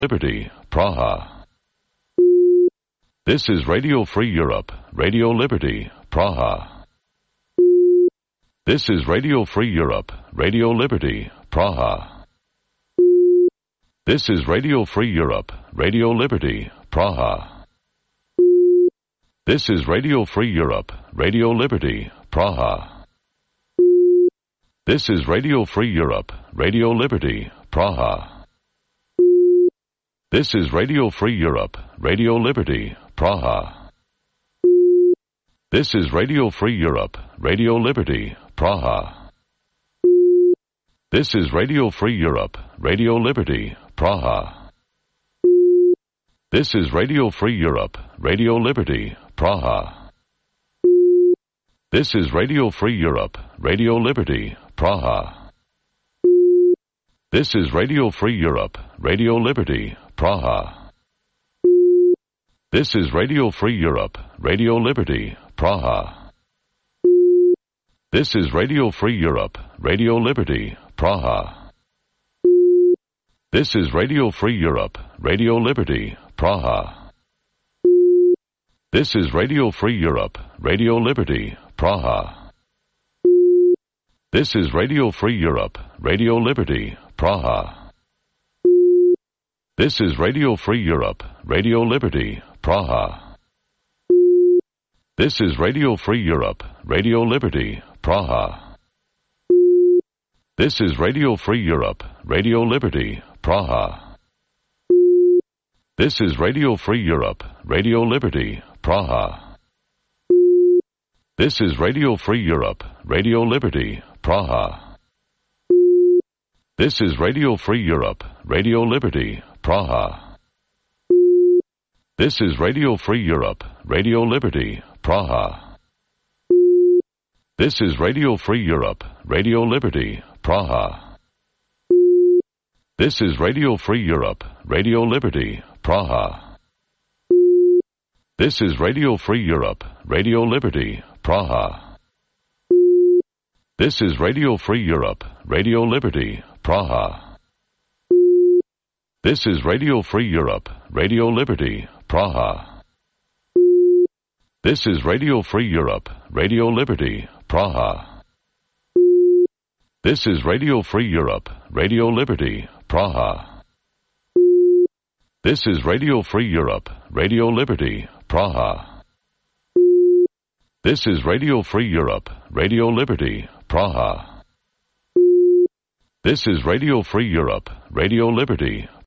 Liberty, Praha. This is Radio Free Europe, Radio Liberty, Praha. This is Radio Free Europe, Radio Liberty, Praha. This is Radio Free Europe, Radio Liberty, Praha. This is Radio Free Europe, Radio Liberty, Praha. This is Radio Free Europe, Radio Liberty, Praha. This is Radio Free Europe, Radio Liberty, Praha. This is Radio Free Europe, Radio Liberty, Praha. This is Radio Free Europe, Radio Liberty, Praha. This is Radio Free Europe, Radio Liberty, Praha. This is Radio Free Europe, Radio Liberty, Praha. This is Radio Free Europe, Radio Liberty, Praha. This is Radio Free Europe, Radio Liberty, Praha. This is Radio Free Europe, Radio Liberty, Praha. This is Radio Free Europe, Radio Liberty, Praha. This is Radio Free Europe, Radio Liberty, Praha. This is Radio Free Europe, Radio Liberty, Praha. This is Radio Free Europe, Radio Liberty, Praha. This is Radio Free Europe, Radio Liberty, Praha. This is Radio Free Europe, Radio Liberty, Praha. This is Radio Free Europe, Radio Liberty, Praha. This is Radio Free Europe, Radio Liberty, Praha. This is Radio Free Europe, Radio Liberty, Praha. This is Radio Free Europe, Radio Liberty, Praha. This is Radio Free Europe, Radio Liberty, Praha. This is Radio Free Europe, Radio Liberty, Praha. This is Radio Free Europe, Radio Liberty, Praha. This is Radio Free Europe, Radio Liberty, Praha. This is Radio Free Europe, Radio Liberty, Praha. This is Radio Free Europe, Radio Liberty, Praha. This is Radio Free Europe, Radio Liberty, Praha. This is Radio Free Europe, Radio Liberty, Praha. This is Radio Free Europe, Radio Liberty, Praha. This is Radio Free Europe, Radio Liberty,